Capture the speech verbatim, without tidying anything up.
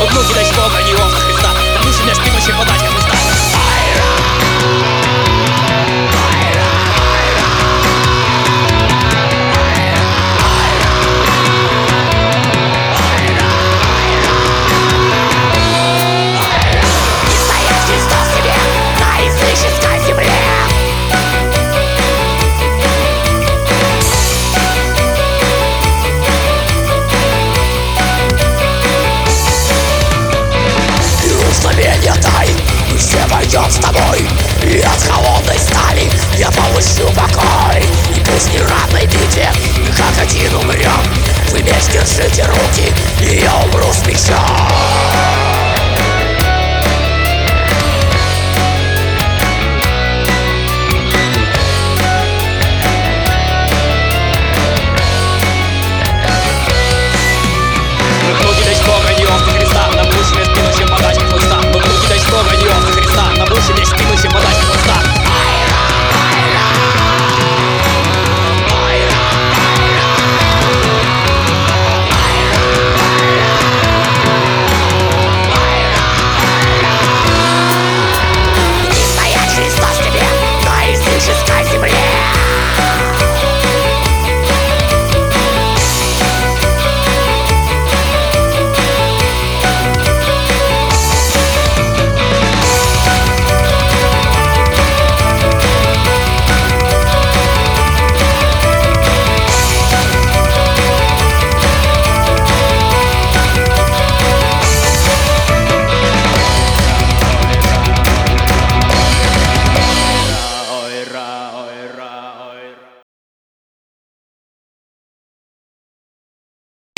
внуки до сего брони Иисуса Христа. Да мы себе спим еще подать, как Христа. Мы все пойдем с тобой, и от холодной стали я получу покой. И пусть не равной битве, как один умрем, вы вместе держите руки, и я умру с мечом.